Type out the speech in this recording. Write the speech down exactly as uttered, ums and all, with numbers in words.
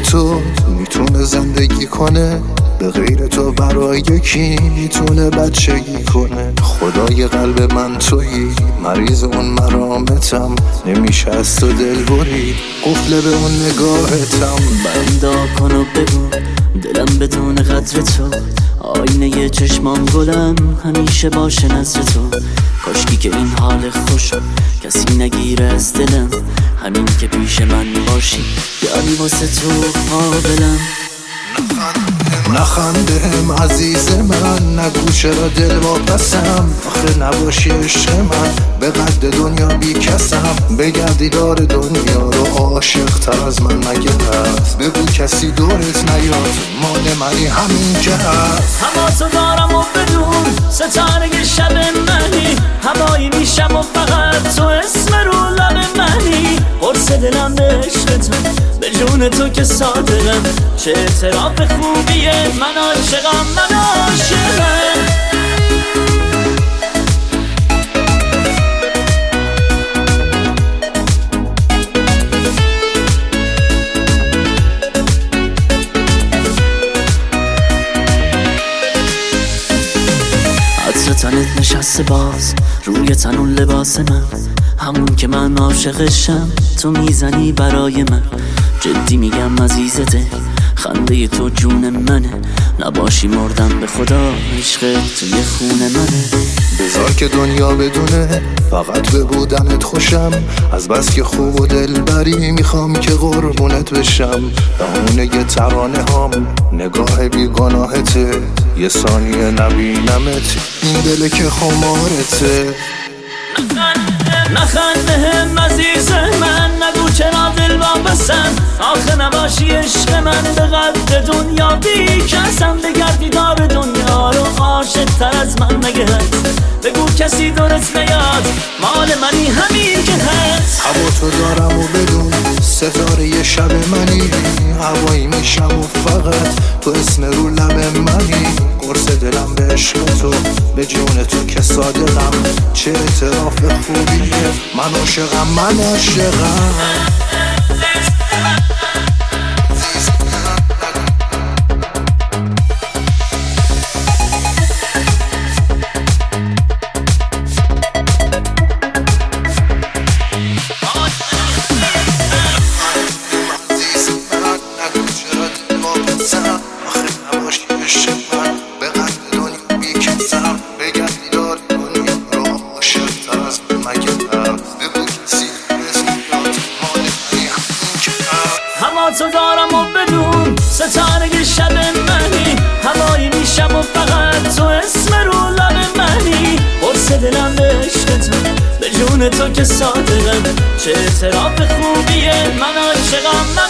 تو میتونه زندگی کنه، به غیر تو برای یکی میتونه بچگی کنه. خدای قلب من تویی، مریض اون مرامتم، نمیشه از تو دل بری، قفل به اون نگاهتم. بندا کن و بگو دلم بدون قدر تو، آینه چشمام گلم همیشه باشه نظر تو. کاشکی که این حال خوشم کسی نگیره از دلم، همین که پیش من باشی یعنی واسه تو قابلم. نخندهم عزیز من، نگو چرا دل واپسم، آخه نباشی عشق من، به قد دنیا بی کسم. بگردی دار دنیا رو عاشق تر از من مگه هست، بگو کسی دورت نیاد، مال منی همین که هست. هوا تو دارم و بدون ستاره شب منی، هوایی میشم و فقط تو اسم رو لب منی. قرص دلم به عشق تو، به جون تو که صادقم، چه اعتراف خوبیه، من عاشقم من عاشقم. عطر تنت نشسته باز روی تن اون لباس من، همون که من عاشقشم تو میزنی برای من. جدی میگم عزیز دل، خنده تو جون منه، نباشی مردم به خدا، عشق توی خون منه. بذار که دنیا بدونه فقط به بودنت خوشم، از بس که خوب و دل بری میخوام که قربونت بشم. بهونه یه ترانه هام، نگاه بیگناهته، یه ثانیه نبینمت، این دل که خمارته. نخندهم عزیز من، نگو چرا دل واپسم، آخه نباشی عشق من، به قد دنیا بی کسم. بگردی دار دنیا رو عاشق تر از من مگه هست، بگو کسی دورت نیاد، مال منی همین که هست. هوا تو دارم و بدون ستاره شب منی، هوایی میشم و فقط تو اسم رو لب منی. قرص دلم به عشق تو، به جون تو که صادقم، چه اعتراف خوبیه، من عاشقم من عاشقم. هوا تو دارم و بدون ستاره شب منی، هوایی میشم و فقط تو اسم رو لب منی. قرص دلم به عشق تو، به جون تو که صادقم، چه اعتراف خوبیه، من عاشقم.